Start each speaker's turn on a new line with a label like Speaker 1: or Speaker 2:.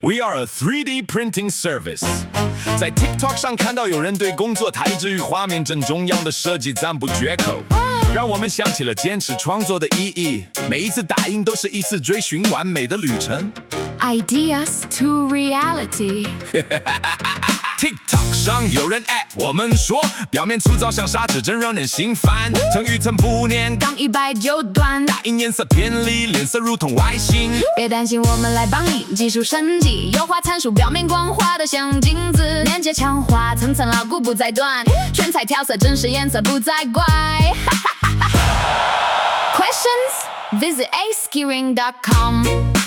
Speaker 1: We are a 3D printing service。在 TikTok 上看到有人对工作台置于画面正中央的设计赞不绝口，让我们想起了坚持创作的意义。每一次打印都是一次追寻完美的旅程。
Speaker 2: Ideas to reality。
Speaker 1: TikTok 上有人我们说，表面粗糙像砂纸，真让人心烦。层与层不粘，
Speaker 2: 刚一掰就断，
Speaker 1: 打印颜色偏离，脸色如同外星。
Speaker 2: 别担心，我们来帮你技术升级，优化参数，表面光滑的像镜子，粘接强化，层层牢固不再断，全彩调色，真实颜色不再怪。Questions? Visit askeyring.com